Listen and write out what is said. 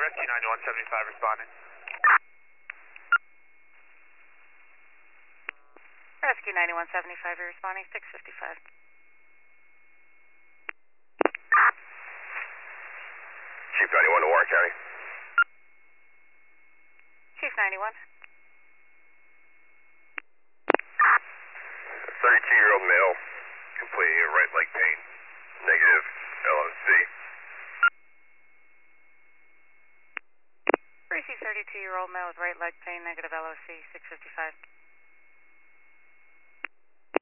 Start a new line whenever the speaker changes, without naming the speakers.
Rescue 9175 responding.
Rescue 9175, you're responding 655.
Chief 91 to Warren County.
Chief 91.
32-year-old male, complaining of right leg pain. Negative LOC.
Receive 32-year-old male with right leg pain, negative LOC, 655.